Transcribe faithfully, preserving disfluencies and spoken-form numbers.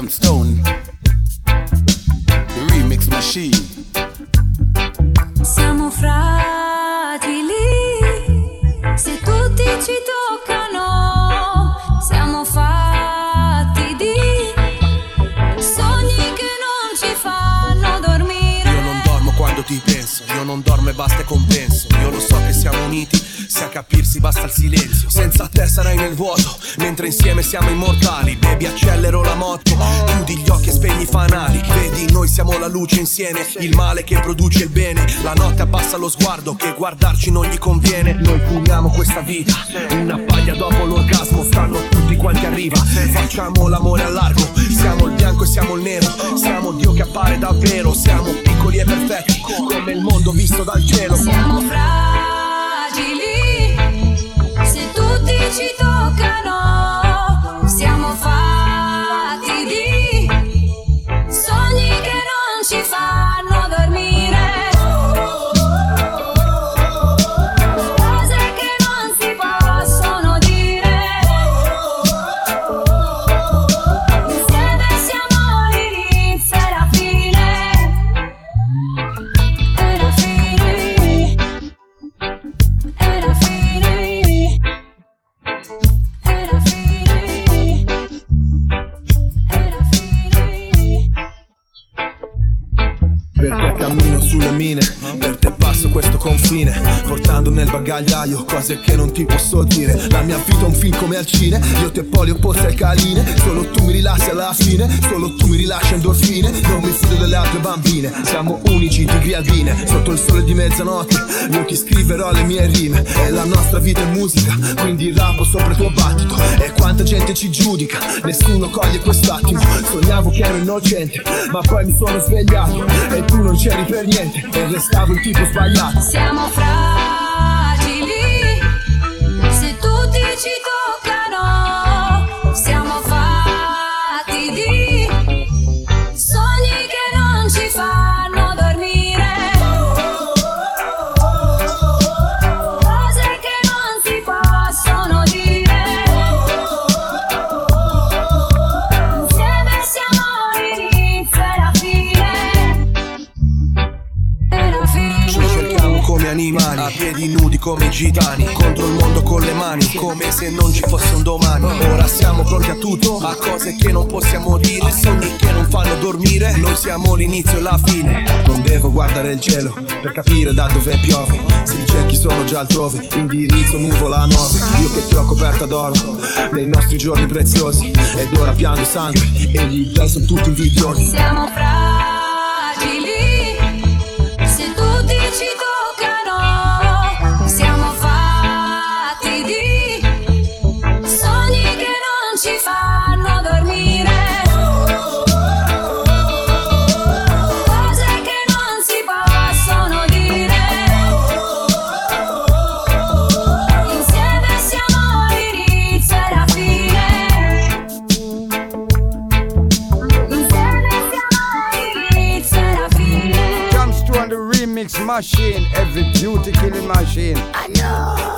Stone, the remix machine. Siamo fragili, se tutti ci toccano, siamo fatti di sogni che non ci fanno dormire. Io non dormo quando ti penso, io non dormo e basta e compenso. Io lo so che siamo uniti, se a capirsi basta il silenzio. Senza te sarai nel vuoto, mentre insieme siamo immortali. Baby, accelero la moto, chiudi gli occhi e spegni i fanali. Vedi, noi siamo la luce insieme, il male che produce il bene. La notte abbassa lo sguardo, che guardarci non gli conviene. Noi puniamo questa vita, una paglia dopo l'orgasmo. Stanno tutti quanti a riva, facciamo l'amore a largo. Siamo il bianco e siamo il nero, siamo Dio che appare davvero. Siamo piccoli e perfetti, come il mondo visto dal cielo. Siamo fragili, se tutti ci toccano, siamo fatti di sogni che non ci fanno dormire. Cose che non si possono dire. Insieme siamo l'inizio e la fine. E la fine. E la fine. E la fine. E la fine. Per te cammino sulle mine, per te passo questo confine, portando nel bagagliaio cose che non ti posso dire. La mia vita è un film come al cine, io te poli opposte al caline. Solo tu mi rilassi alla fine, solo tu mi rilasci endorfine. Non mi fido delle altre bambine, siamo unici, tigri albine. Sotto il sole di mezzanotte, io ti scriverò le mie rime. E la nostra vita è musica, quindi rapo sopra il tuo battito. E quanta gente ci giudica, nessuno coglie quest'attimo. Sognavo che ero innocente, ma poi mi sono svegliato e tu non c'eri per niente, e restavo il tipo sbagliato. Siamo fragili, se tutti ci toccano, siamo fatti di sogni che non ci fanno dormire. Cose che non si possono dire. Insieme siamo l'inizio e la fine. E la fine. Ci cerchiamo come animali, a piedi nudi come gitani, contro il mondo con le mani, come se non ci fosse un domani. Ora siamo pronti a tutto, a cose che non possiamo dire, a sogni che non fanno dormire. Noi siamo l'inizio e la fine. Non devo guardare il cielo per capire da dove piove, se li cerchi sono già altrove, indirizzo nuvola a nove. Io che ti ho coperta d'oro nei nostri giorni preziosi, ed ora piango sangue e gli dei sono tutti invidiosi. Siamo fragili, se tutti ci toccano, siamo fatti di sogni che non ci fanno dormire. Cose che non si possono dire. Insieme siamo l'inizio e la fine. Insieme siamo l'inizio e la fine. Comes to on the remix machine, every beauty killing machine. I know.